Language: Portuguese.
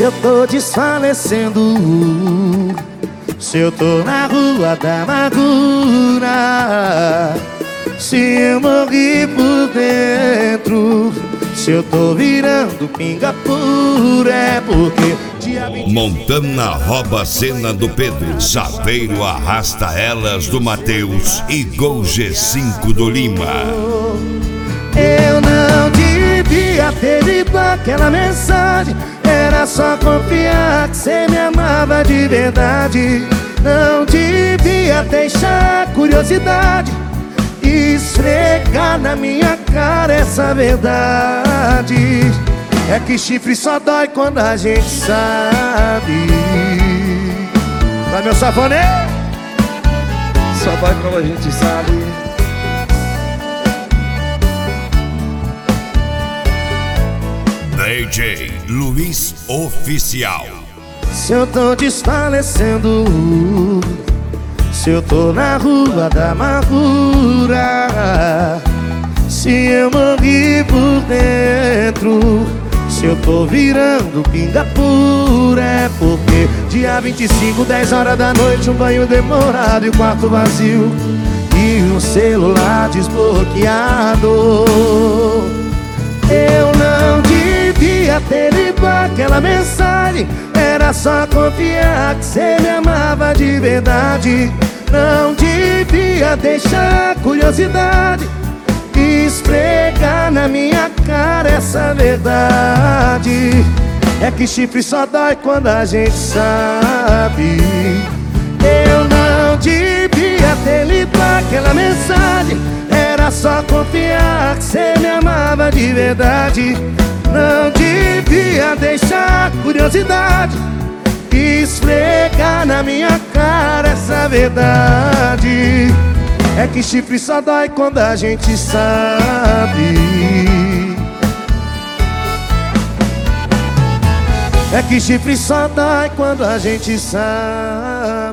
Se eu tô desfalecendo, se eu tô na rua da amargura, se eu morri por dentro, se eu tô virando pinga pura, é porque Montana rouba a cena do Pedro, Saveiro arrasta elas do Matheus e Gol G5 do Lima. Eu não devia ter lido aquela mensagem, era só confiar que cê me amava de verdade. Não devia deixar a curiosidade esfregar na minha cara essa verdade. É que chifre só dói quando a gente sabe. Vai, meu safoné! Só vai quando a gente sabe. DJ Luiz Oficial. Se eu tô desfalecendo, se eu tô na rua da amargura, se eu morri por dentro, se eu tô virando pinga pura, é porque dia 25, 10 horas da noite, um banho demorado e o quarto vazio e um celular desbloqueado. Eu não devia ter lido aquela mensagem, era só confiar que cê me amava de verdade. Não devia deixar a curiosidade esfregar na minha cara essa verdade. É que chifre só dói quando a gente sabe. Eu não devia ter lido aquela mensagem, era só confiar que cê me amava de verdade. Não devia deixar a curiosidade esfregar na minha cara essa verdade. É que chifre só dói quando a gente sabe. É que chifre só dói quando a gente sabe.